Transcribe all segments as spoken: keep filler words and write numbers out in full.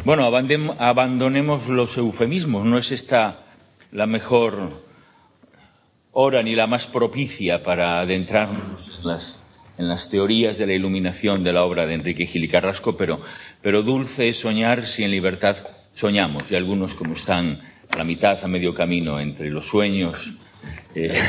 Bueno, abandonemos los eufemismos. No es esta la mejor hora ni la más propicia para adentrarnos en las, en las teorías de la iluminación de la obra de Enrique Gil y Carrasco, pero, pero dulce es soñar si en libertad soñamos. Y algunos, como están a la mitad, a medio camino entre los sueños eh,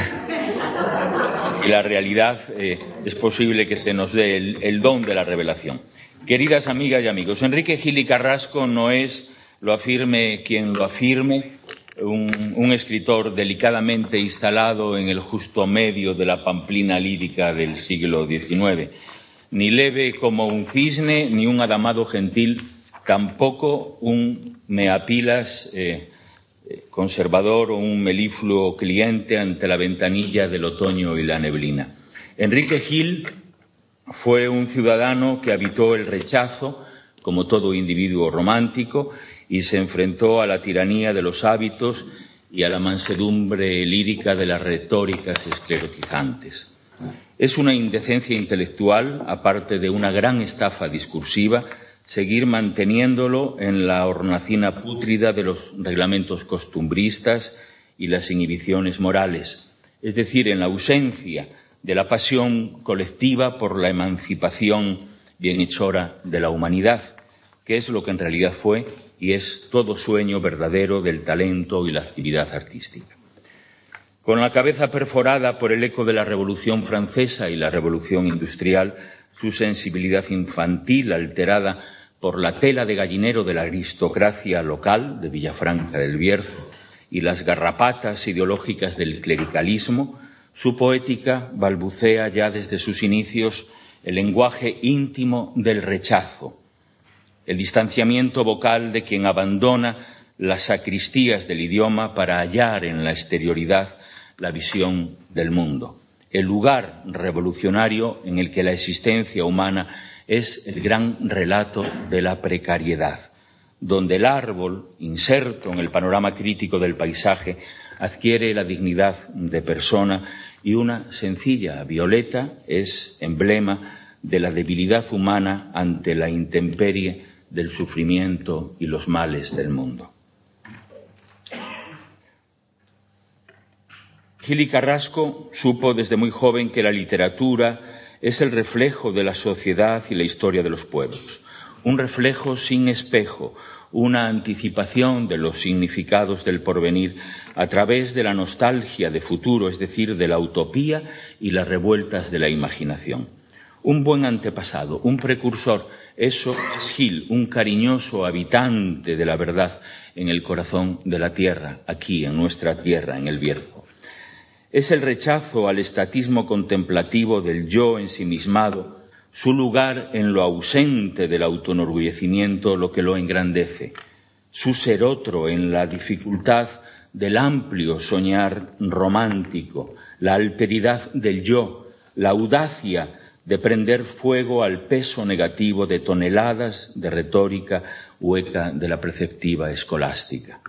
y la realidad, eh, es posible que se nos dé el, el don de la revelación. Queridas amigas y amigos, Enrique Gil y Carrasco no es, lo afirme quien lo afirme, un, un escritor delicadamente instalado en el justo medio de la pamplina lírica del siglo diecinueve, ni leve como un cisne, ni un adamado gentil, tampoco un meapilas eh, conservador o un melifluo cliente ante la ventanilla del otoño y la neblina. Enrique Gil fue un ciudadano que habitó el rechazo, como todo individuo romántico, y se enfrentó a la tiranía de los hábitos y a la mansedumbre lírica de las retóricas esclerotizantes. Es una indecencia intelectual, aparte de una gran estafa discursiva, seguir manteniéndolo en la hornacina pútrida de los reglamentos costumbristas y las inhibiciones morales, es decir, en la ausencia de la pasión colectiva por la emancipación bienhechora de la humanidad, que es lo que en realidad fue y es todo sueño verdadero del talento y la actividad artística. Con la cabeza perforada por el eco de la Revolución Francesa y la Revolución Industrial, su sensibilidad infantil alterada por la tela de gallinero de la aristocracia local de Villafranca del Bierzo y las garrapatas ideológicas del clericalismo, su poética balbucea ya desde sus inicios el lenguaje íntimo del rechazo, el distanciamiento vocal de quien abandona las sacristías del idioma para hallar en la exterioridad la visión del mundo, el lugar revolucionario en el que la existencia humana es el gran relato de la precariedad, donde el árbol, inserto en el panorama crítico del paisaje, adquiere la dignidad de persona y una sencilla violeta es emblema de la debilidad humana ante la intemperie del sufrimiento y los males del mundo. Gil y Carrasco supo desde muy joven que la literatura es el reflejo de la sociedad y la historia de los pueblos, un reflejo sin espejo, una anticipación de los significados del porvenir a través de la nostalgia de futuro, es decir, de la utopía y las revueltas de la imaginación. Un buen antepasado, un precursor, eso es Gil, un cariñoso habitante de la verdad en el corazón de la tierra, aquí en nuestra tierra, en el Bierzo. Es el rechazo al estatismo contemplativo del yo ensimismado, su lugar en lo ausente del autoenorgullecimiento lo que lo engrandece, su ser otro en la dificultad del amplio soñar romántico, la alteridad del yo, la audacia de prender fuego al peso negativo de toneladas de retórica hueca de la preceptiva escolástica.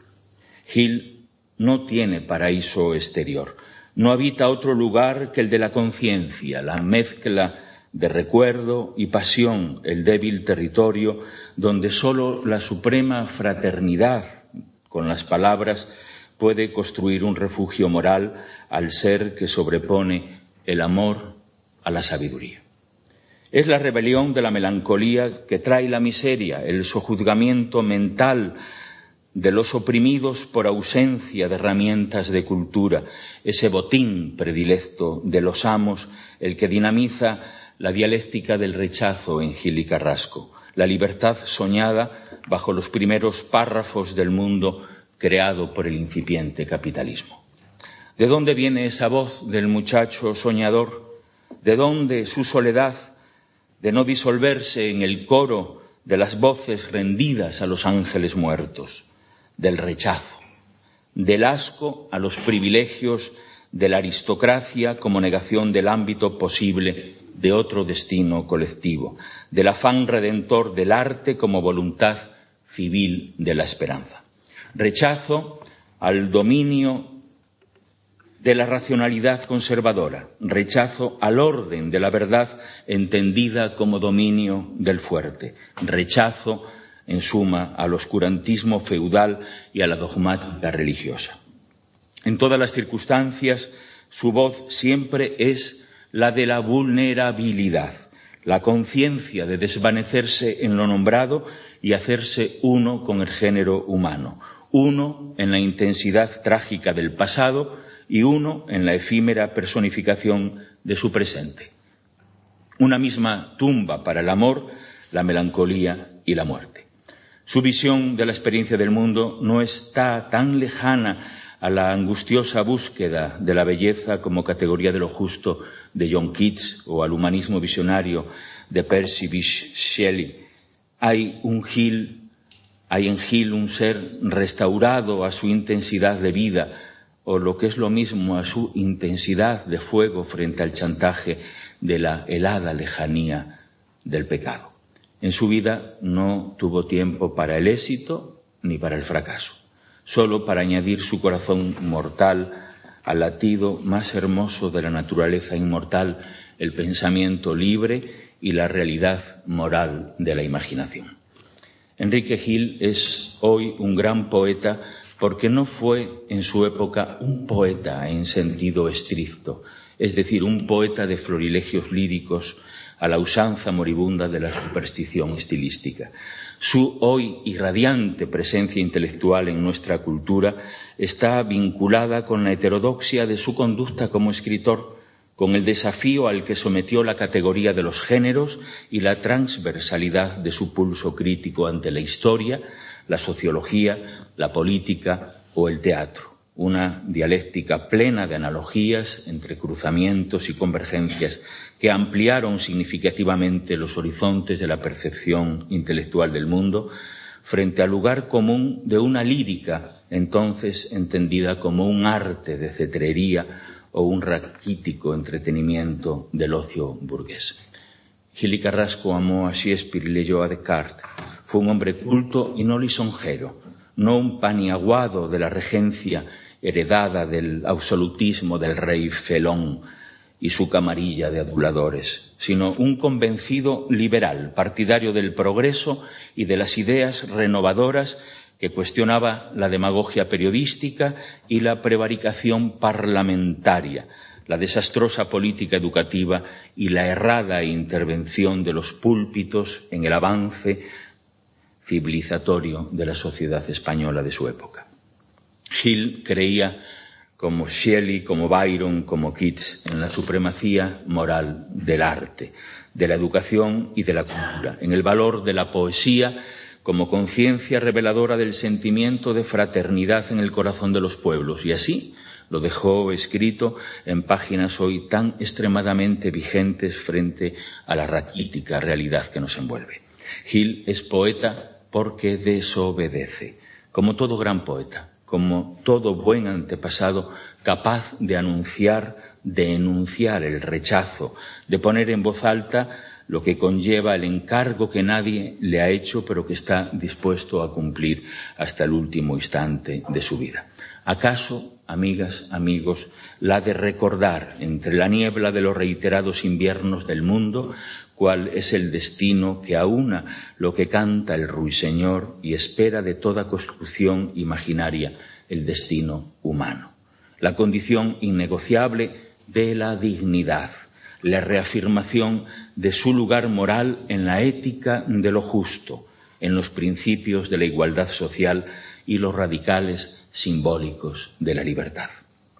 Gil no tiene paraíso exterior, no habita otro lugar que el de la conciencia, la mezcla de recuerdo y pasión, el débil territorio donde sólo la suprema fraternidad, con las palabras, puede construir un refugio moral al ser que sobrepone el amor a la sabiduría. Es la rebelión de la melancolía que trae la miseria, el sojuzgamiento mental de los oprimidos por ausencia de herramientas de cultura, ese botín predilecto de los amos, el que dinamiza la dialéctica del rechazo en Gil y Carrasco, la libertad soñada bajo los primeros párrafos del mundo creado por el incipiente capitalismo. ¿De dónde viene esa voz del muchacho soñador? ¿De dónde su soledad de no disolverse en el coro de las voces rendidas a los ángeles muertos? Del rechazo, del asco a los privilegios de la aristocracia como negación del ámbito posible de otro destino colectivo, del afán redentor del arte como voluntad civil de la esperanza. Rechazo al dominio de la racionalidad conservadora, rechazo al orden de la verdad entendida como dominio del fuerte, rechazo en suma, al oscurantismo feudal y a la dogmática religiosa. En todas las circunstancias, su voz siempre es la de la vulnerabilidad, la conciencia de desvanecerse en lo nombrado y hacerse uno con el género humano, uno en la intensidad trágica del pasado y uno en la efímera personificación de su presente. Una misma tumba para el amor, la melancolía y la muerte. Su visión de la experiencia del mundo no está tan lejana a la angustiosa búsqueda de la belleza como categoría de lo justo de John Keats o al humanismo visionario de Percy Bysshe Shelley. Hay un Gil, hay en Gil un ser restaurado a su intensidad de vida, o lo que es lo mismo, a su intensidad de fuego frente al chantaje de la helada lejanía del pecado. En su vida no tuvo tiempo para el éxito ni para el fracaso, solo para añadir su corazón mortal al latido más hermoso de la naturaleza inmortal, el pensamiento libre y la realidad moral de la imaginación. Enrique Gil es hoy un gran poeta porque no fue en su época un poeta en sentido estricto, es decir, un poeta de florilegios líricos a la usanza moribunda de la superstición estilística. Su hoy irradiante presencia intelectual en nuestra cultura está vinculada con la heterodoxia de su conducta como escritor, con el desafío al que sometió la categoría de los géneros y la transversalidad de su pulso crítico ante la historia, la sociología, la política o el teatro. Una dialéctica plena de analogías entre cruzamientos y convergencias que ampliaron significativamente los horizontes de la percepción intelectual del mundo frente al lugar común de una lírica, entonces entendida como un arte de cetrería o un raquítico entretenimiento del ocio burgués. Gil y Carrasco amó a Shakespeare y leyó a Descartes. Fue un hombre culto y no lisonjero, no un paniaguado de la regencia heredada del absolutismo del rey Felón y su camarilla de aduladores, sino un convencido liberal, partidario del progreso y de las ideas renovadoras que cuestionaba la demagogia periodística y la prevaricación parlamentaria, la desastrosa política educativa y la errada intervención de los púlpitos en el avance civilizatorio de la sociedad española de su época. Gil creía, como Shelley, como Byron, como Keats, en la supremacía moral del arte, de la educación y de la cultura, en el valor de la poesía como conciencia reveladora del sentimiento de fraternidad en el corazón de los pueblos, y así lo dejó escrito en páginas hoy tan extremadamente vigentes frente a la raquítica realidad que nos envuelve. Gil es poeta porque desobedece, como todo gran poeta, como todo buen antepasado capaz de anunciar, de enunciar el rechazo, de poner en voz alta lo que conlleva el encargo que nadie le ha hecho, pero que está dispuesto a cumplir hasta el último instante de su vida. ¿Acaso, amigas, amigos, la de recordar entre la niebla de los reiterados inviernos del mundo cuál es el destino que aúna lo que canta el ruiseñor y espera de toda construcción imaginaria el destino humano? La condición innegociable de la dignidad, la reafirmación de su lugar moral en la ética de lo justo, en los principios de la igualdad social y los radicales simbólicos de la libertad.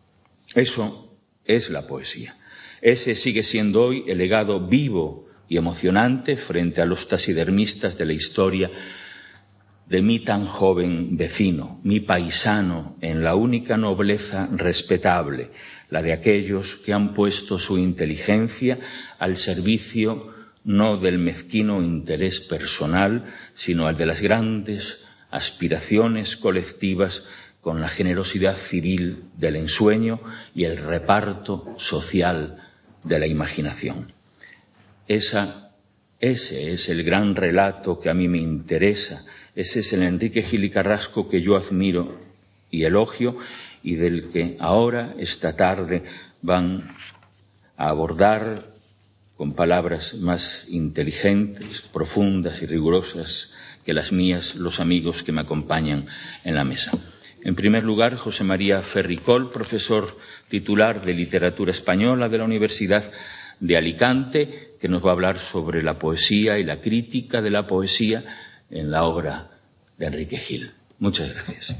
Eso es la poesía. Ese sigue siendo hoy el legado vivo y emocionante frente a los taxidermistas de la historia de mi tan joven vecino, mi paisano, en la única nobleza respetable, la de aquellos que han puesto su inteligencia al servicio no del mezquino interés personal, sino al de las grandes aspiraciones colectivas con la generosidad civil del ensueño y el reparto social de la imaginación. Esa, ese es el gran relato que a mí me interesa. Ese es el Enrique Gil y Carrasco que yo admiro y elogio y del que ahora, esta tarde, van a abordar con palabras más inteligentes, profundas y rigurosas que las mías los amigos que me acompañan en la mesa. En primer lugar, José María Ferricol, profesor titular de Literatura Española de la Universidad de Alicante, que nos va a hablar sobre la poesía y la crítica de la poesía en la obra de Enrique Gil. Muchas gracias.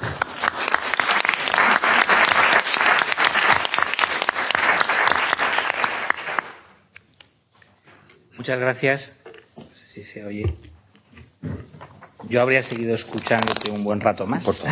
Muchas gracias. No sé si se oye. Yo habría seguido escuchándote un buen rato más. Por favor.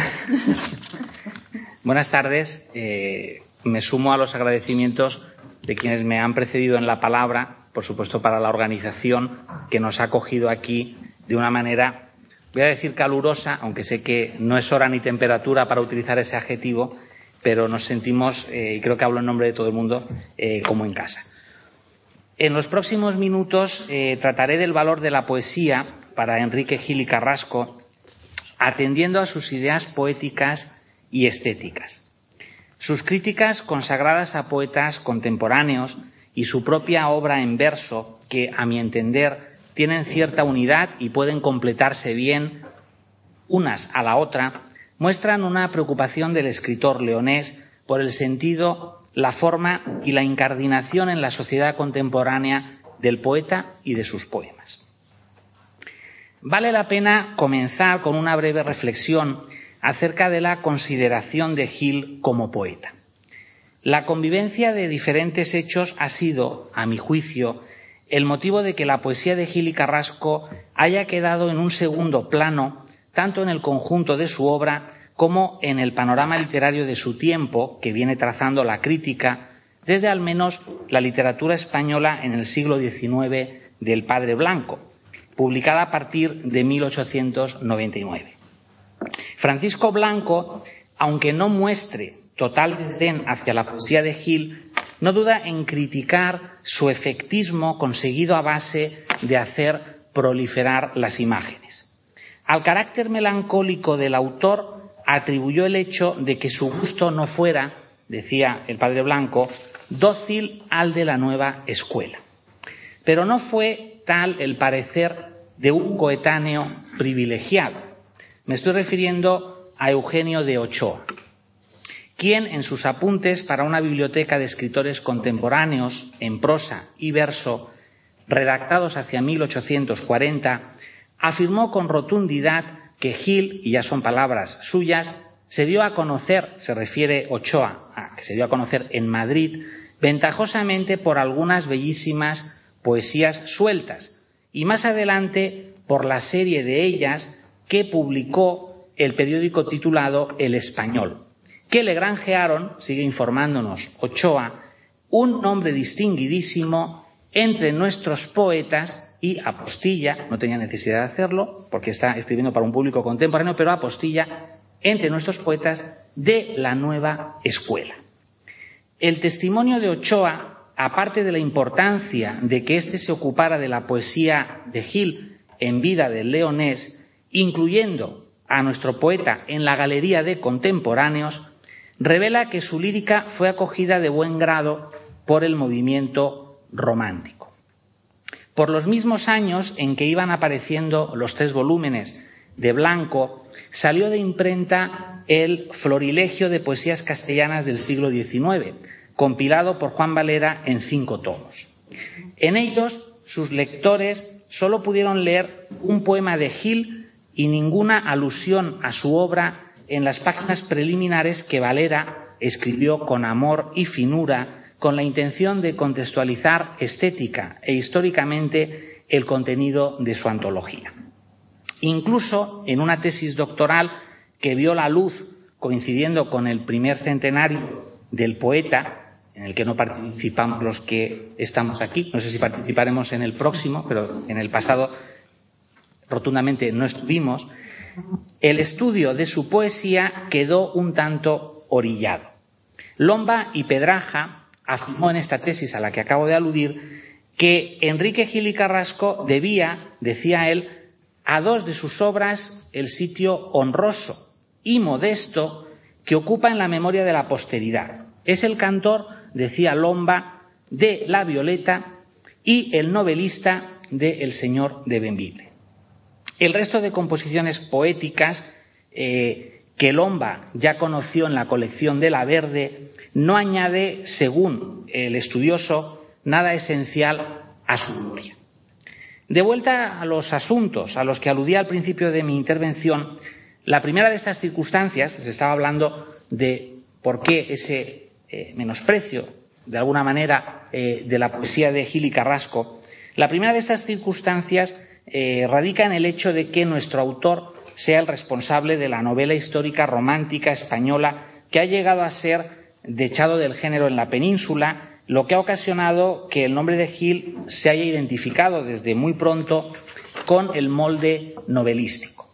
Buenas tardes. Eh, me sumo a los agradecimientos de quienes me han precedido en la palabra, por supuesto para la organización que nos ha acogido aquí de una manera, voy a decir calurosa, aunque sé que no es hora ni temperatura para utilizar ese adjetivo, pero nos sentimos, eh, y creo que hablo en nombre de todo el mundo, eh, como en casa. En los próximos minutos eh, trataré del valor de la poesía para Enrique Gil y Carrasco, atendiendo a sus ideas poéticas y estéticas. Sus críticas consagradas a poetas contemporáneos y su propia obra en verso, que, a mi entender, tienen cierta unidad y pueden completarse bien unas a la otra, muestran una preocupación del escritor leonés por el sentido, la forma y la incardinación en la sociedad contemporánea del poeta y de sus poemas. Vale la pena comenzar con una breve reflexión acerca de la consideración de Gil como poeta. La convivencia de diferentes hechos ha sido, a mi juicio, el motivo de que la poesía de Gil y Carrasco haya quedado en un segundo plano, tanto en el conjunto de su obra como en el panorama literario de su tiempo, que viene trazando la crítica desde al menos la literatura española en el siglo diecinueve del Padre Blanco, publicada a partir de mil ochocientos noventa y nueve. Francisco Blanco, aunque no muestre total desdén hacia la poesía de Gil, no duda en criticar su efectismo conseguido a base de hacer proliferar las imágenes. Al carácter melancólico del autor atribuyó el hecho de que su gusto no fuera, decía el Padre Blanco, dócil al de la nueva escuela. Pero no fue tal el parecer de un coetáneo privilegiado. Me estoy refiriendo a Eugenio de Ochoa, quien en sus apuntes para una biblioteca de escritores contemporáneos en prosa y verso, redactados hacia mil ochocientos cuarenta, afirmó con rotundidad que Gil, y ya son palabras suyas, se dio a conocer, se refiere Ochoa, a que se dio a conocer en Madrid, ventajosamente por algunas bellísimas poesías sueltas, y más adelante por la serie de ellas que publicó el periódico titulado El Español, que le granjearon, sigue informándonos Ochoa, un nombre distinguidísimo entre nuestros poetas y apostilla, no tenía necesidad de hacerlo porque está escribiendo para un público contemporáneo, pero apostilla entre nuestros poetas de la nueva escuela. El testimonio de Ochoa, aparte de la importancia de que éste se ocupara de la poesía de Gil en vida del leonés, incluyendo a nuestro poeta en la galería de contemporáneos, revela que su lírica fue acogida de buen grado por el movimiento romántico. Por los mismos años en que iban apareciendo los tres volúmenes de Blanco, salió de imprenta el Florilegio de Poesías Castellanas del siglo diecinueve, compilado por Juan Valera en cinco tomos. En ellos, sus lectores solo pudieron leer un poema de Gil y ninguna alusión a su obra en las páginas preliminares que Valera escribió con amor y finura, con la intención de contextualizar estética e históricamente el contenido de su antología. Incluso en una tesis doctoral que vio la luz coincidiendo con el primer centenario del poeta, en el que no participamos los que estamos aquí, no sé si participaremos en el próximo, pero en el pasado rotundamente no estuvimos, el estudio de su poesía quedó un tanto orillado. Lomba y Pedraja afirmó en esta tesis a la que acabo de aludir que Enrique Gil y Carrasco debía, decía él, a dos de sus obras el sitio honroso y modesto que ocupa en la memoria de la posteridad. Es el cantor, decía Lomba, de La Violeta y el novelista de El Señor de Bembibre. El resto de composiciones poéticas eh, que Lomba ya conoció en la colección de La Verde no añade, según el estudioso, nada esencial a su gloria. De vuelta a los asuntos a los que aludía al principio de mi intervención, la primera de estas circunstancias, se estaba hablando de por qué ese eh, menosprecio, de alguna manera, eh, de la poesía de Gil y Carrasco. La primera de estas circunstancias eh, radica en el hecho de que nuestro autor sea el responsable de la novela histórica romántica española que ha llegado a ser dechado del género en la península, lo que ha ocasionado que el nombre de Gil se haya identificado desde muy pronto con el molde novelístico.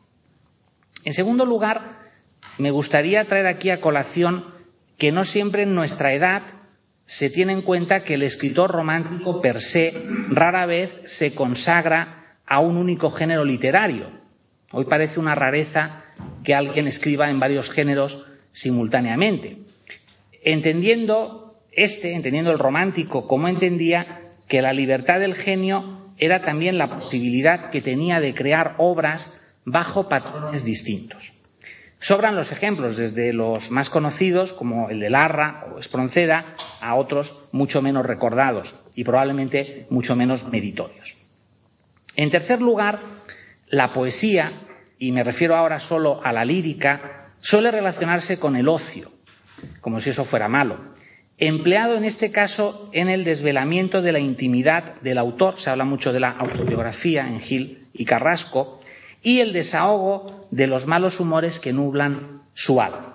En segundo lugar, me gustaría traer aquí a colación que no siempre en nuestra edad se tiene en cuenta que el escritor romántico per se rara vez se consagra a un único género literario. Hoy parece una rareza que alguien escriba en varios géneros simultáneamente. Entendiendo este, entendiendo el romántico como entendía que la libertad del genio era también la posibilidad que tenía de crear obras bajo patrones distintos. Sobran los ejemplos, desde los más conocidos, como el de Larra o Espronceda, a otros mucho menos recordados y probablemente mucho menos meritorios. En tercer lugar, la poesía, y me refiero ahora solo a la lírica, suele relacionarse con el ocio, como si eso fuera malo, empleado en este caso en el desvelamiento de la intimidad del autor. Se habla mucho de la autobiografía en Gil y Carrasco, y el desahogo de los malos humores que nublan su alma.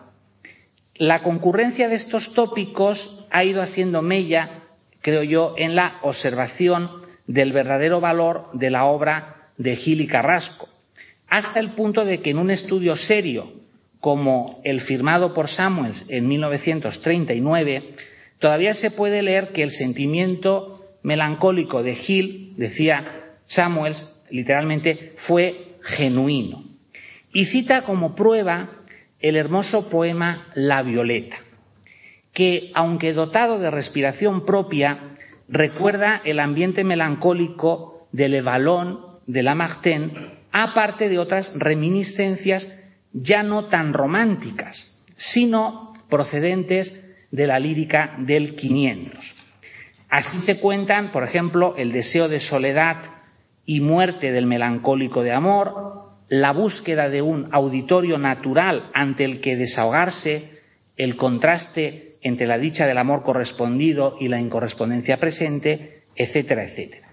La concurrencia de estos tópicos ha ido haciendo mella, creo yo, en la observación del verdadero valor de la obra de Gil y Carrasco, hasta el punto de que en un estudio serio como el firmado por Samuels en mil novecientos treinta y nueve, todavía se puede leer que el sentimiento melancólico de Gil, decía Samuels, literalmente, fue genuino. Y cita como prueba el hermoso poema La Violeta, que, aunque dotado de respiración propia, recuerda el ambiente melancólico de Le Vallon, de Lamartine, aparte de otras reminiscencias ya no tan románticas, sino procedentes de la lírica del quinientos. Así se cuentan, por ejemplo, el deseo de soledad y muerte del melancólico de amor, la búsqueda de un auditorio natural ante el que desahogarse, el contraste entre la dicha del amor correspondido y la incorrespondencia presente, etcétera, etcétera.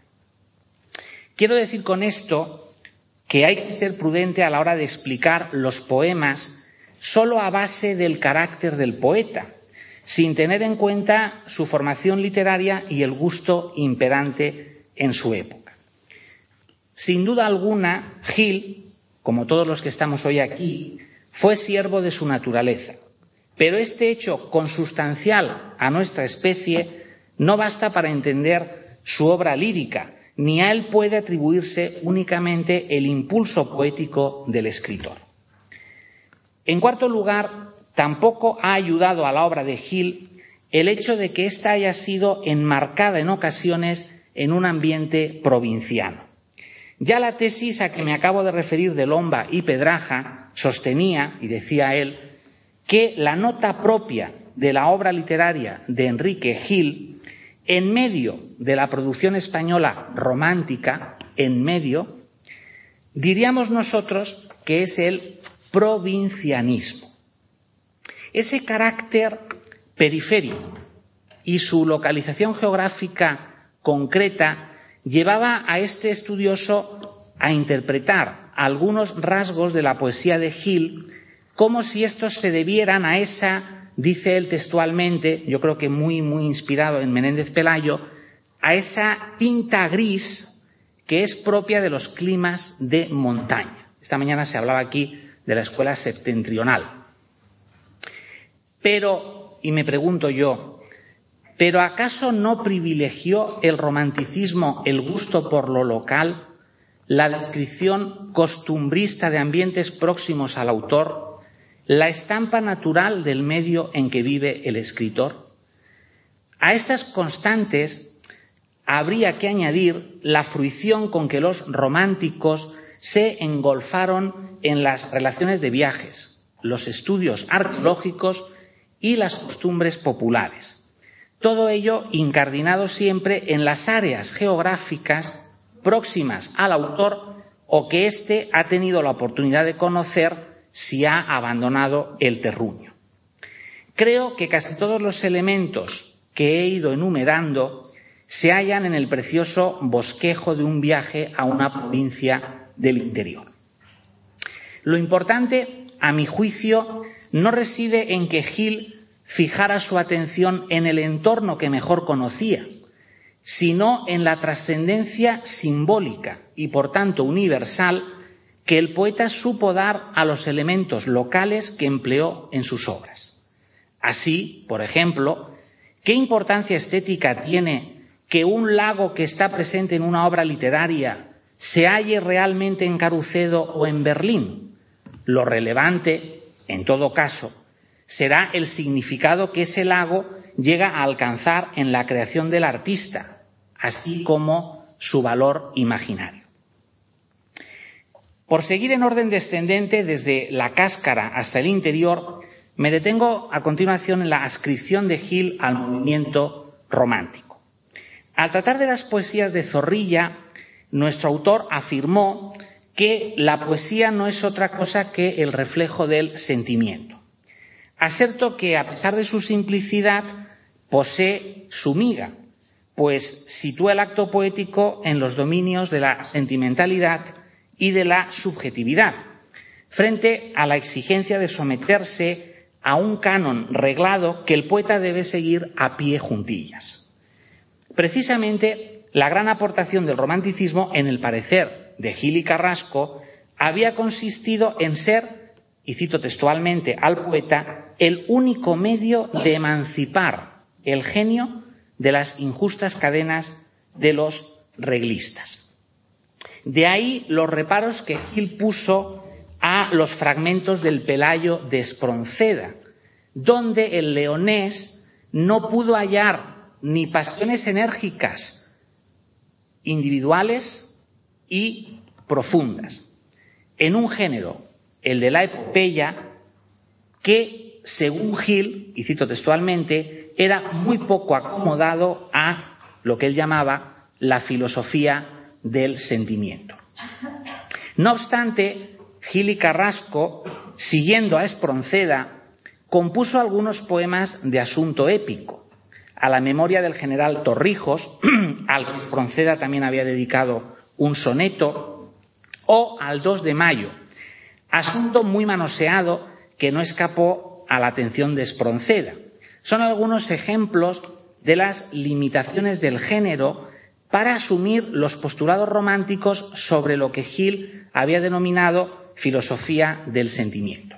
Quiero decir con esto que hay que ser prudente a la hora de explicar los poemas solo a base del carácter del poeta, sin tener en cuenta su formación literaria y el gusto imperante en su época. Sin duda alguna, Gil, como todos los que estamos hoy aquí, fue siervo de su naturaleza, pero este hecho consustancial a nuestra especie no basta para entender su obra lírica, ni a él puede atribuirse únicamente el impulso poético del escritor. En cuarto lugar, tampoco ha ayudado a la obra de Gil el hecho de que ésta haya sido enmarcada en ocasiones en un ambiente provinciano. Ya la tesis a que me acabo de referir de Lomba y Pedraja sostenía, y decía él, que la nota propia de la obra literaria de Enrique Gil, en medio de la producción española romántica, en medio, diríamos nosotros que es el provincianismo. Ese carácter periférico y su localización geográfica concreta llevaba a este estudioso a interpretar algunos rasgos de la poesía de Gil como si estos se debieran a esa, dice él textualmente, yo creo que muy, muy inspirado en Menéndez Pelayo, a esa tinta gris que es propia de los climas de montaña. Esta mañana se hablaba aquí de la escuela septentrional. Pero, y me pregunto yo, ¿pero acaso no privilegió el romanticismo el gusto por lo local, la descripción costumbrista de ambientes próximos al autor, la estampa natural del medio en que vive el escritor? A estas constantes habría que añadir la fruición con que los románticos se engolfaron en las relaciones de viajes, los estudios arqueológicos y las costumbres populares. Todo ello incardinado siempre en las áreas geográficas próximas al autor o que éste ha tenido la oportunidad de conocer si ha abandonado el terruño. Creo que casi todos los elementos que he ido enumerando se hallan en el precioso bosquejo de un viaje a una provincia del interior. Lo importante, a mi juicio, no reside en que Gil fijara su atención en el entorno que mejor conocía, sino en la trascendencia simbólica y, por tanto, universal que el poeta supo dar a los elementos locales que empleó en sus obras. Así, por ejemplo, ¿qué importancia estética tiene que un lago que está presente en una obra literaria se halle realmente en Carucedo o en Berlín? Lo relevante, en todo caso, será el significado que ese lago llega a alcanzar en la creación del artista, así como su valor imaginario. Por seguir en orden descendente desde la cáscara hasta el interior, me detengo a continuación en la adscripción de Gil al movimiento romántico. Al tratar de las poesías de Zorrilla, nuestro autor afirmó que la poesía no es otra cosa que el reflejo del sentimiento. Aserto que, a pesar de su simplicidad, posee su miga, pues sitúa el acto poético en los dominios de la sentimentalidad y de la subjetividad, frente a la exigencia de someterse a un canon reglado que el poeta debe seguir a pie juntillas. Precisamente, la gran aportación del romanticismo, en el parecer de Gil y Carrasco, había consistido en ser, y cito textualmente al poeta, el único medio de emancipar el genio de las injustas cadenas de los reglistas. De ahí los reparos que Gil puso a los fragmentos del Pelayo de Espronceda, donde el leonés no pudo hallar ni pasiones enérgicas, individuales y profundas, en un género, el de la epopeya, que, según Gil, y cito textualmente, era muy poco acomodado a lo que él llamaba la filosofía del sentimiento. No obstante, Gil y Carrasco, siguiendo a Espronceda, compuso algunos poemas de asunto épico, a la memoria del general Torrijos, al que Espronceda también había dedicado un soneto, o al dos de mayo, asunto muy manoseado que no escapó a la atención de Espronceda. Son algunos ejemplos de las limitaciones del género para asumir los postulados románticos sobre lo que Gil había denominado filosofía del sentimiento.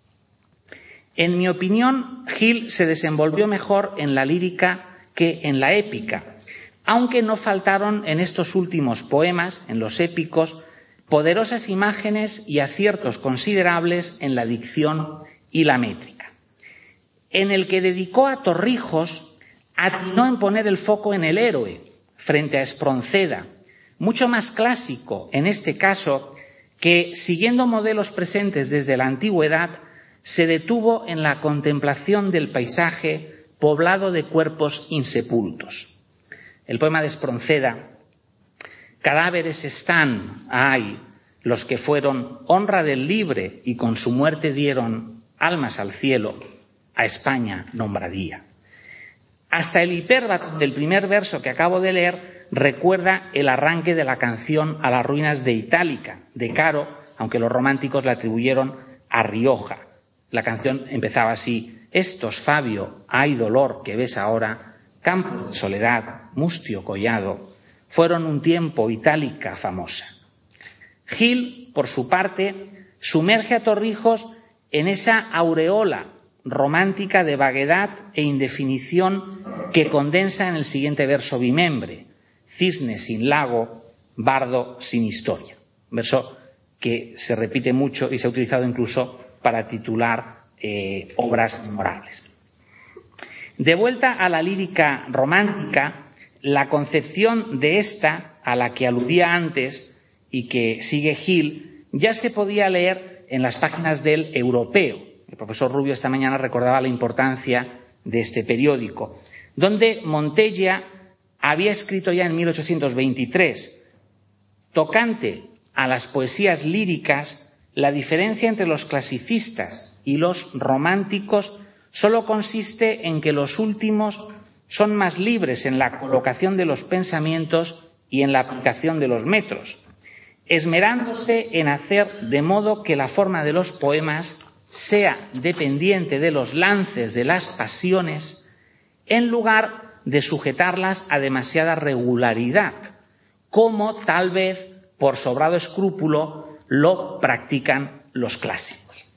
En mi opinión, Gil se desenvolvió mejor en la lírica que en la épica, aunque no faltaron en estos últimos poemas, en los épicos, poderosas imágenes y aciertos considerables en la dicción y la métrica. En el que dedicó a Torrijos, atinó en poner el foco en el héroe, frente a Espronceda, mucho más clásico en este caso, que, siguiendo modelos presentes desde la antigüedad, se detuvo en la contemplación del paisaje poblado de cuerpos insepultos. El poema de Espronceda: cadáveres están, ay, los que fueron honra del libre y con su muerte dieron almas al cielo, a España nombradía. Hasta el hipérbato del primer verso que acabo de leer recuerda el arranque de la canción a las ruinas de Itálica, de Caro, aunque los románticos la atribuyeron a Rioja. La canción empezaba así: estos, Fabio, hay dolor que ves ahora, campos de soledad, mustio collado, fueron un tiempo Itálica famosa. Gil, por su parte, sumerge a Torrijos en esa aureola romántica de vaguedad e indefinición que condensa en el siguiente verso bimembre: cisne sin lago, bardo sin historia. Verso que se repite mucho y se ha utilizado incluso para titular eh, obras memorables. De vuelta a la lírica romántica, la concepción de esta, a la que aludía antes, y que sigue Gil ya se podía leer en las páginas del Europeo. El profesor Rubio esta mañana recordaba la importancia de este periódico, donde Montella había escrito ya en mil ochocientos veintitrés, tocante a las poesías líricas, la diferencia entre los clasicistas y los románticos solo consiste en que los últimos son más libres en la colocación de los pensamientos y en la aplicación de los metros, esmerándose en hacer de modo que la forma de los poemas sea dependiente de los lances de las pasiones, en lugar de sujetarlas a demasiada regularidad, como tal vez por sobrado escrúpulo lo practican los clásicos.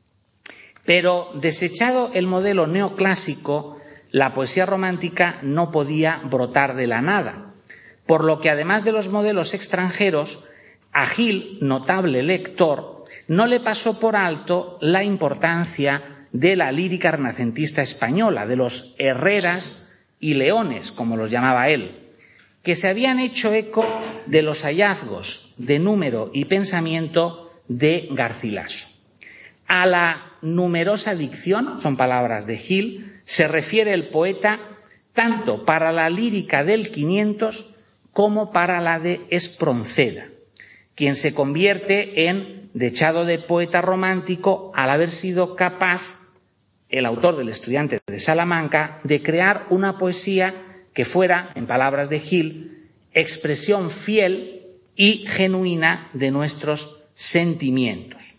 Pero desechado el modelo neoclásico, la poesía romántica no podía brotar de la nada, por lo que además de los modelos extranjeros, a Gil, notable lector, no le pasó por alto la importancia de la lírica renacentista española, de los Herreras y Leones, como los llamaba él, que se habían hecho eco de los hallazgos de número y pensamiento de Garcilaso. A la numerosa dicción, son palabras de Gil, se refiere el poeta tanto para la lírica del quinientos como para la de Espronceda, quien se convierte en dechado de poeta romántico al haber sido capaz, el autor del Estudiante de Salamanca, de crear una poesía que fuera, en palabras de Gil, expresión fiel y genuina de nuestros sentimientos.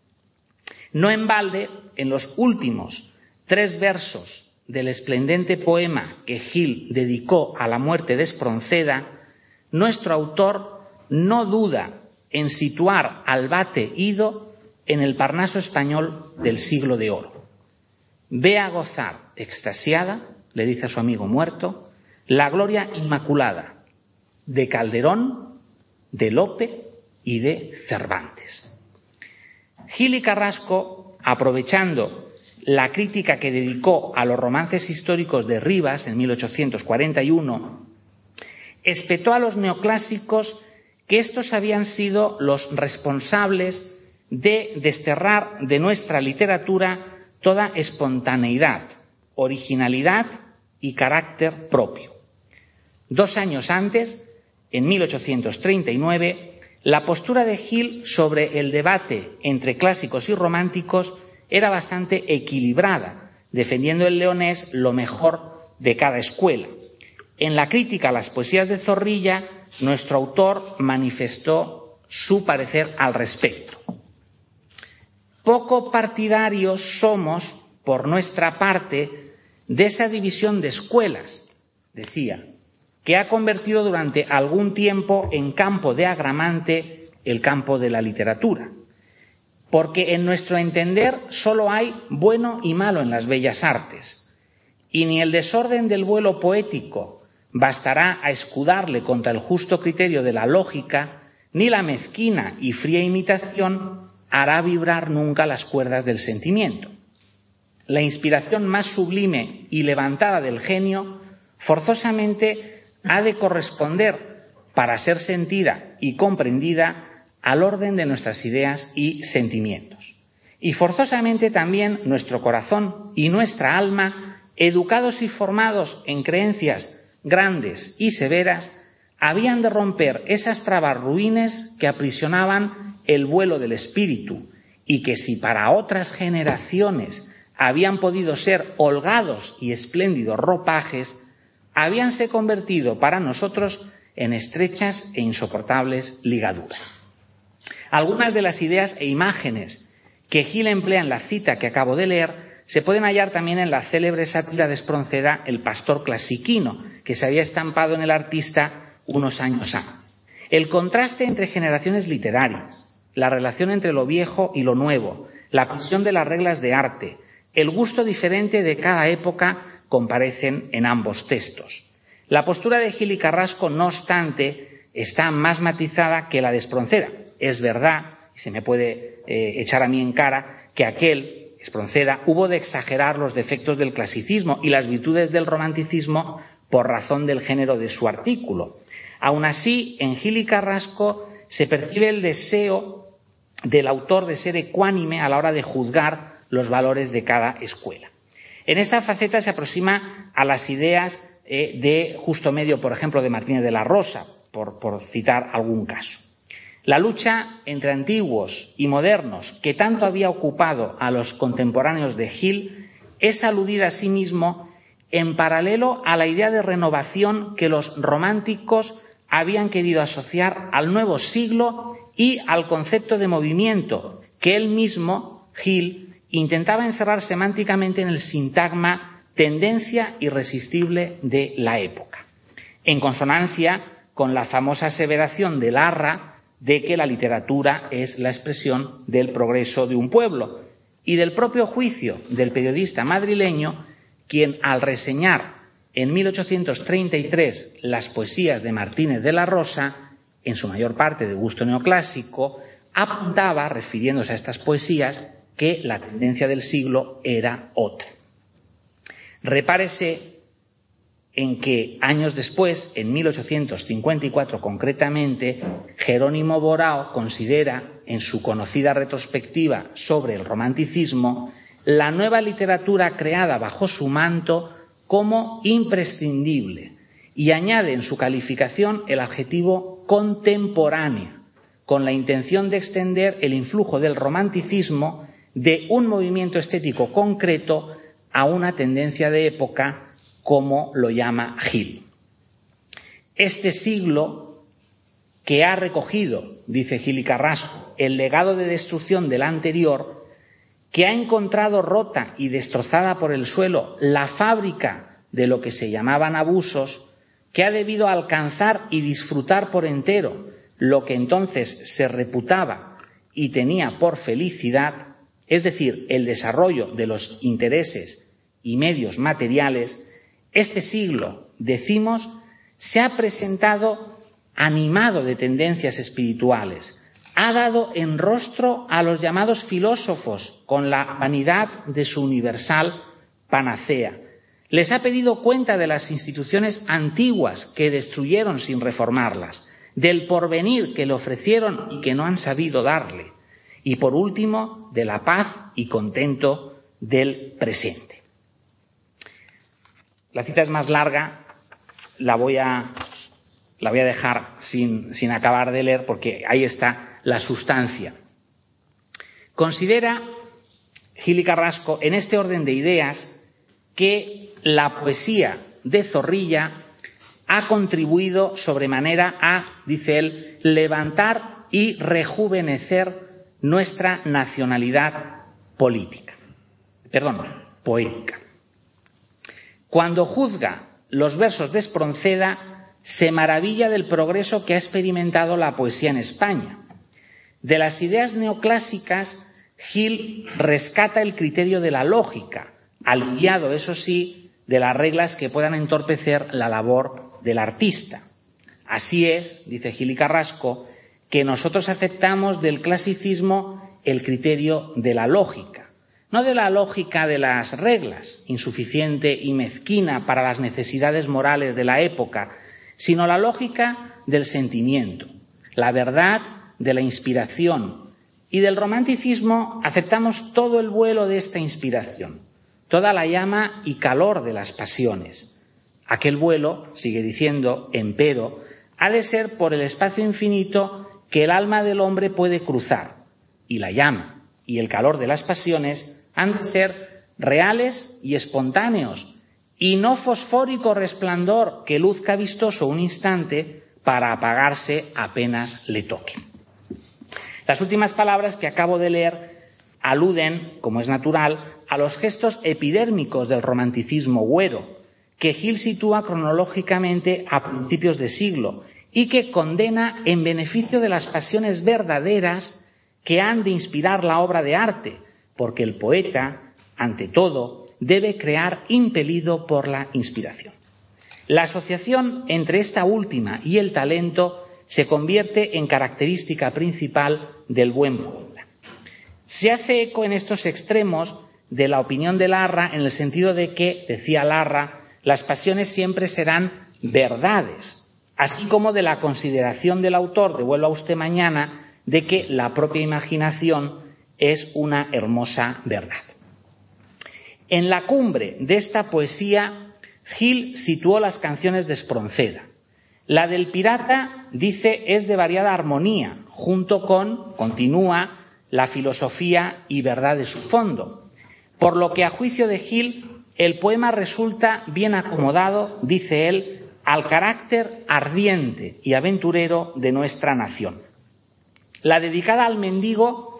No en balde, en los últimos tres versos del esplendente poema que Gil dedicó a la muerte de Espronceda, nuestro autor no duda en situar al vate ido en el Parnaso español del siglo de oro. Ve a gozar, extasiada, le dice a su amigo muerto, la gloria inmaculada de Calderón, de Lope y de Cervantes. Gil y Carrasco, aprovechando la crítica que dedicó a los romances históricos de Rivas en mil ochocientos cuarenta y uno, espetó a los neoclásicos que estos habían sido los responsables de desterrar de nuestra literatura toda espontaneidad, originalidad y carácter propio. Dos años antes, en mil ochocientos treinta y nueve, la postura de Gil sobre el debate entre clásicos y románticos era bastante equilibrada, defendiendo el leonés lo mejor de cada escuela. En la crítica a las poesías de Zorrilla, nuestro autor manifestó su parecer al respecto. Poco partidarios somos, por nuestra parte, de esa división de escuelas, decía, que ha convertido durante algún tiempo en campo de agramante el campo de la literatura. Porque en nuestro entender solo hay bueno y malo en las bellas artes, y ni el desorden del vuelo poético bastará a escudarle contra el justo criterio de la lógica, ni la mezquina y fría imitación hará vibrar nunca las cuerdas del sentimiento. La inspiración más sublime y levantada del genio forzosamente ha de corresponder, para ser sentida y comprendida, al orden de nuestras ideas y sentimientos. Y forzosamente también nuestro corazón y nuestra alma, educados y formados en creencias grandes y severas, habían de romper esas trabas ruines que aprisionaban el vuelo del espíritu y que si para otras generaciones habían podido ser holgados y espléndidos ropajes, habíanse convertido para nosotros en estrechas e insoportables ligaduras. Algunas de las ideas e imágenes que Gil emplea en la cita que acabo de leer se pueden hallar también en la célebre sátira de Espronceda, El pastor clasiquino, que se había estampado en El Artista unos años antes. El contraste entre generaciones literarias, la relación entre lo viejo y lo nuevo, la presión de las reglas de arte, el gusto diferente de cada época comparecen en ambos textos. La postura de Gil y Carrasco, no obstante, está más matizada que la de Espronceda. Es verdad, y se me puede eh, echar a mí en cara, que aquel, Espronceda, hubo de exagerar los defectos del clasicismo y las virtudes del romanticismo por razón del género de su artículo. Aun así, en Gil y Carrasco se percibe el deseo del autor de ser ecuánime a la hora de juzgar los valores de cada escuela. En esta faceta se aproxima a las ideas eh, de Justo Medio, por ejemplo, de Martínez de la Rosa, por, por citar algún caso. La lucha entre antiguos y modernos, que tanto había ocupado a los contemporáneos de Gil, es aludida a sí mismo en paralelo a la idea de renovación que los románticos habían querido asociar al nuevo siglo y al concepto de movimiento que él mismo, Gil, intentaba encerrar semánticamente en el sintagma tendencia irresistible de la época, en consonancia con la famosa aseveración de Larra de que la literatura es la expresión del progreso de un pueblo, y del propio juicio del periodista madrileño, quien al reseñar en mil ochocientos treinta y tres las poesías de Martínez de la Rosa, en su mayor parte de gusto neoclásico, apuntaba, refiriéndose a estas poesías, que la tendencia del siglo era otra. Repárese en que años después, en mil ochocientos cincuenta y cuatro concretamente, Jerónimo Borao considera, en su conocida retrospectiva sobre el romanticismo, la nueva literatura creada bajo su manto como imprescindible, y añade en su calificación el adjetivo contemporánea, con la intención de extender el influjo del romanticismo de un movimiento estético concreto a una tendencia de época, como lo llama Gil. Este siglo, que ha recogido, dice Gil y Carrasco, el legado de destrucción del anterior, que ha encontrado rota y destrozada por el suelo la fábrica de lo que se llamaban abusos, que ha debido alcanzar y disfrutar por entero lo que entonces se reputaba y tenía por felicidad, es decir, el desarrollo de los intereses y medios materiales, este siglo, decimos, se ha presentado animado de tendencias espirituales, ha dado en rostro a los llamados filósofos con la vanidad de su universal panacea. Les ha pedido cuenta de las instituciones antiguas que destruyeron sin reformarlas, del porvenir que le ofrecieron y que no han sabido darle, y por último, de la paz y contento del presente. La cita es más larga, la voy a, la voy a dejar sin, sin acabar de leer porque ahí está la sustancia. Considera Gil y Carrasco, en este orden de ideas, que la poesía de Zorrilla ha contribuido sobremanera a, dice él, levantar y rejuvenecer nuestra nacionalidad política, perdón, poética. Cuando juzga los versos de Espronceda, se maravilla del progreso que ha experimentado la poesía en España. De las ideas neoclásicas, Gil rescata el criterio de la lógica, aliviado, eso sí, de las reglas que puedan entorpecer la labor del artista. Así es, dice Gil y Carrasco, que nosotros aceptamos del clasicismo el criterio de la lógica. No de la lógica de las reglas, insuficiente y mezquina para las necesidades morales de la época, sino la lógica del sentimiento, la verdad de la inspiración. Y del romanticismo aceptamos todo el vuelo de esta inspiración, toda la llama y calor de las pasiones. Aquel vuelo, sigue diciendo, empero, ha de ser por el espacio infinito que el alma del hombre puede cruzar, y la llama y el calor de las pasiones han de ser reales y espontáneos, y no fosfórico resplandor que luzca vistoso un instante para apagarse apenas le toque. Las últimas palabras que acabo de leer aluden, como es natural, a los gestos epidérmicos del romanticismo güero, que Gil sitúa cronológicamente a principios de siglo y que condena en beneficio de las pasiones verdaderas que han de inspirar la obra de arte, porque el poeta, ante todo, debe crear impelido por la inspiración. La asociación entre esta última y el talento se convierte en característica principal del buen poeta. Se hace eco en estos extremos de la opinión de Larra en el sentido de que, decía Larra, las pasiones siempre serán verdades, así como de la consideración del autor de Vuelva usted mañana de que la propia imaginación es una hermosa verdad. En la cumbre de esta poesía, Gil situó las canciones de Espronceda. La del pirata, dice, es de variada armonía, junto con, continúa, la filosofía y verdad de su fondo. Por lo que, a juicio de Gil, el poema resulta bien acomodado, dice él, al carácter ardiente y aventurero de nuestra nación. La dedicada al mendigo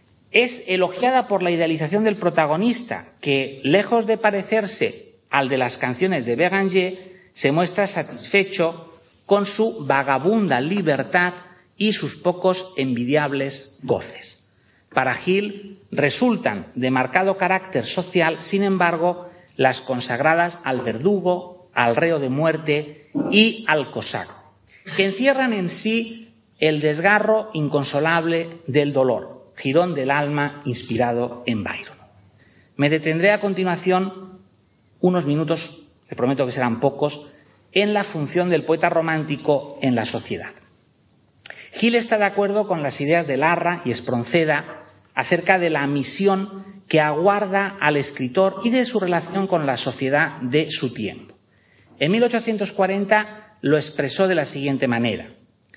es elogiada por la idealización del protagonista, que, lejos de parecerse al de las canciones de Béranger, se muestra satisfecho con su vagabunda libertad y sus pocos envidiables goces. Para Gil resultan de marcado carácter social, sin embargo, las consagradas al verdugo, al reo de muerte y al cosaco, que encierran en sí el desgarro inconsolable del dolor, jirón del alma inspirado en Byron. Me detendré a continuación unos minutos, les prometo que serán pocos, en la función del poeta romántico en la sociedad. Gil está de acuerdo con las ideas de Larra y Espronceda acerca de la misión que aguarda al escritor y de su relación con la sociedad de su tiempo. En mil ochocientos cuarenta lo expresó de la siguiente manera: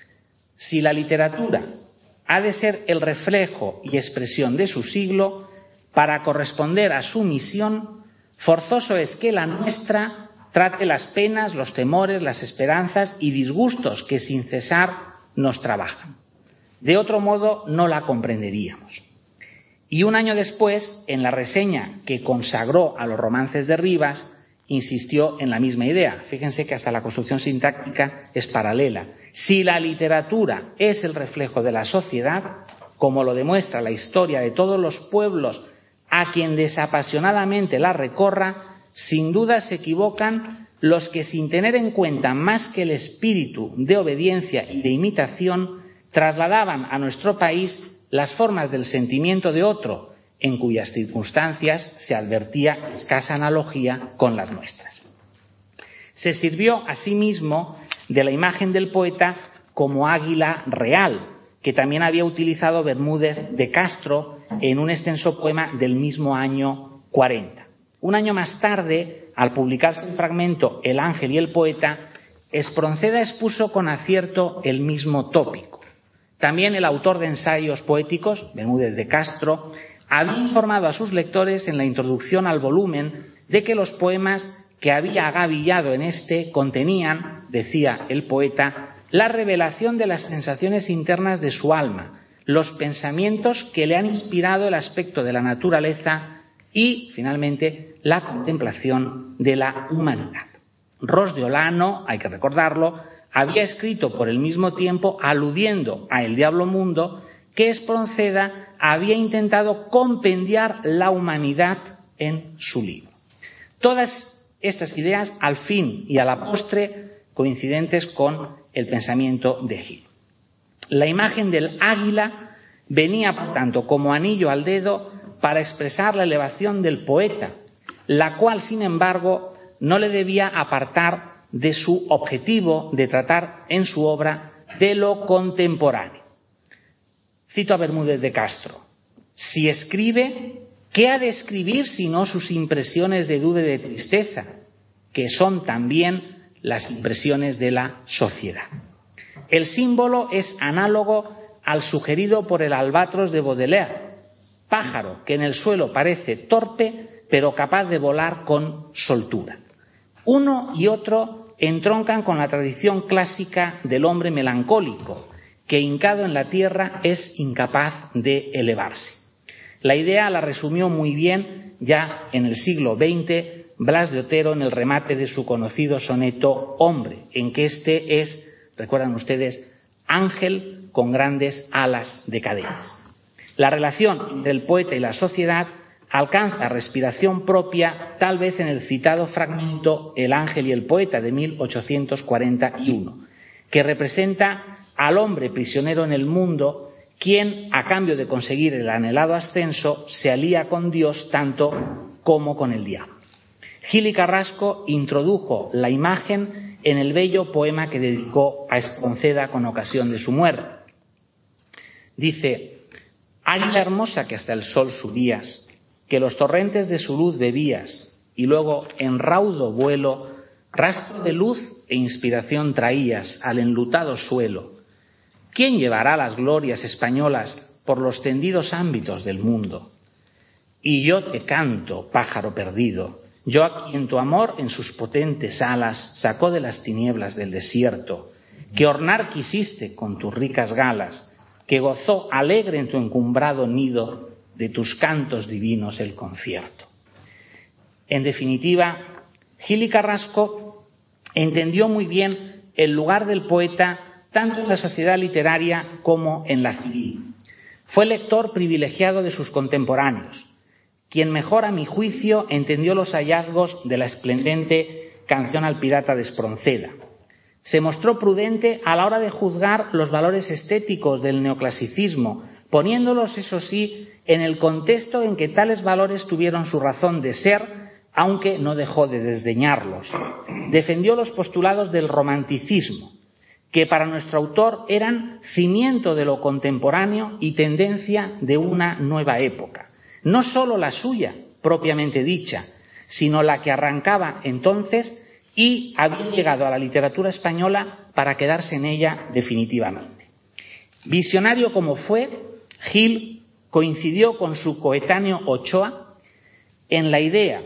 si la literatura ha de ser el reflejo y expresión de su siglo, para corresponder a su misión, forzoso es que la nuestra trate las penas, los temores, las esperanzas y disgustos que sin cesar nos trabajan. De otro modo no la comprenderíamos. Y un año después, en la reseña que consagró a los romances de Rivas, insistió en la misma idea. Fíjense que hasta la construcción sintáctica es paralela. Si la literatura es el reflejo de la sociedad, como lo demuestra la historia de todos los pueblos a quien desapasionadamente la recorra, sin duda se equivocan los que, sin tener en cuenta más que el espíritu de obediencia y de imitación, trasladaban a nuestro país las formas del sentimiento de otro, en cuyas circunstancias se advertía escasa analogía con las nuestras. Se sirvió asimismo de la imagen del poeta como águila real, que también había utilizado Bermúdez de Castro en un extenso poema del mismo año cuarenta. Un año más tarde, al publicarse el fragmento El ángel y el poeta, Espronceda expuso con acierto el mismo tópico. También el autor de ensayos poéticos, Bermúdez de Castro, había informado a sus lectores en la introducción al volumen de que los poemas que había agavillado en este contenían, decía el poeta, la revelación de las sensaciones internas de su alma, los pensamientos que le han inspirado el aspecto de la naturaleza y, finalmente, la contemplación de la humanidad. Ros de Olano, hay que recordarlo, había escrito por el mismo tiempo, aludiendo a El Diablo Mundo, que Espronceda había intentado compendiar la humanidad en su libro. Todas estas ideas, al fin y a la postre, coincidentes con el pensamiento de Gil. La imagen del águila venía, por tanto, como anillo al dedo para expresar la elevación del poeta, la cual, sin embargo, no le debía apartar de su objetivo de tratar en su obra de lo contemporáneo. Cito a Bermúdez de Castro: si escribe, ¿qué ha de escribir sino sus impresiones de duda y de tristeza, que son también las impresiones de la sociedad? El símbolo es análogo al sugerido por el albatros de Baudelaire, pájaro que en el suelo parece torpe, pero capaz de volar con soltura. Uno y otro entroncan con la tradición clásica del hombre melancólico, que hincado en la tierra es incapaz de elevarse. La idea la resumió muy bien ya en el siglo veinte Blas de Otero en el remate de su conocido soneto Hombre, en que este es, recuerdan ustedes, ángel con grandes alas de cadenas. La relación del poeta y la sociedad alcanza respiración propia tal vez en el citado fragmento El ángel y el poeta de mil ochocientos cuarenta y uno, que representa al hombre prisionero en el mundo, quien, a cambio de conseguir el anhelado ascenso, se alía con Dios tanto como con el diablo. Gil y Carrasco introdujo la imagen en el bello poema que dedicó a Espronceda con ocasión de su muerte. Dice: águila hermosa que hasta el sol subías, que los torrentes de su luz bebías, y luego en raudo vuelo rastro de luz e inspiración traías al enlutado suelo. ¿Quién llevará las glorias españolas por los tendidos ámbitos del mundo? Y yo te canto, pájaro perdido, yo a quien tu amor en sus potentes alas sacó de las tinieblas del desierto, que ornar quisiste con tus ricas galas, que gozó alegre en tu encumbrado nido de tus cantos divinos el concierto. En definitiva, Gil y Carrasco entendió muy bien el lugar del poeta tanto en la sociedad literaria como en la civil. Fue lector privilegiado de sus contemporáneos, quien mejor, a mi juicio, entendió los hallazgos de la esplendente Canción al pirata de Espronceda. Se mostró prudente a la hora de juzgar los valores estéticos del neoclasicismo, poniéndolos, eso sí, en el contexto en que tales valores tuvieron su razón de ser, aunque no dejó de desdeñarlos. Defendió los postulados del romanticismo, que para nuestro autor eran cimiento de lo contemporáneo y tendencia de una nueva época. No sólo la suya, propiamente dicha, sino la que arrancaba entonces y había llegado a la literatura española para quedarse en ella definitivamente. Visionario como fue, Gil coincidió con su coetáneo Ochoa en la idea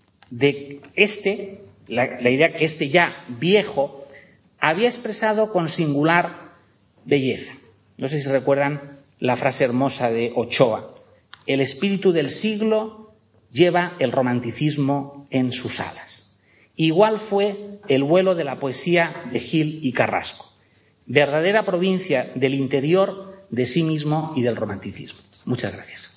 de este, la, la idea que este ya viejo había expresado con singular belleza. No sé si recuerdan la frase hermosa de Ochoa: el espíritu del siglo lleva el romanticismo en sus alas. Igual fue el vuelo de la poesía de Gil y Carrasco, verdadera provincia del interior de sí mismo y del romanticismo. Muchas gracias.